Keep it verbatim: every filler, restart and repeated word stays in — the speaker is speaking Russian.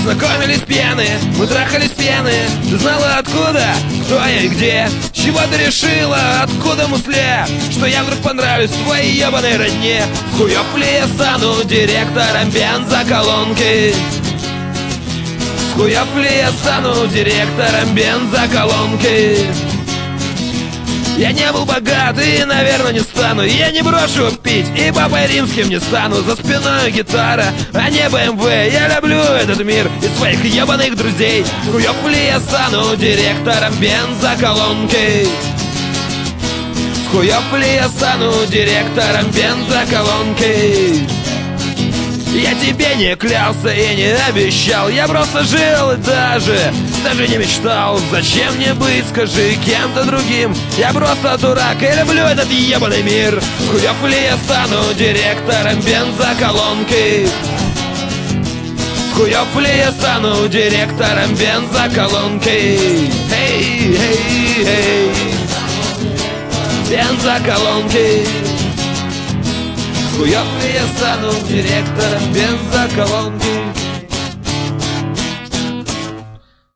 знакомились пьяные, мы трахались пьяны. Ты знала откуда, кто я и где? С чего ты решила, откуда мусле? Что я вдруг понравлюсь твоей ебаной родне? С хуёв ли я стану директором бензоколонки? С хуёв ли я стану директором бензоколонки? Я не был богат и, наверное, не стану. Я не брошу пить и папой римским не стану. За спиной гитара, а не бэ эм вэ. Я люблю этот мир и своих ебаных друзей. Хуёв ли я стану директором бензоколонки? Хуёв ли я стану директором бензоколонки? Я тебе не клялся и не обещал. Я просто жил и даже, даже не мечтал. Зачем мне быть, скажи, кем-то другим? Я просто дурак и люблю этот ебаный мир. Хуёв ли я стану директором бензоколонки? Хуёв ли я стану директором бензоколонки? Эй, эй, эй, бензоколонки. Хуёв ли я стану директором бензоколонки?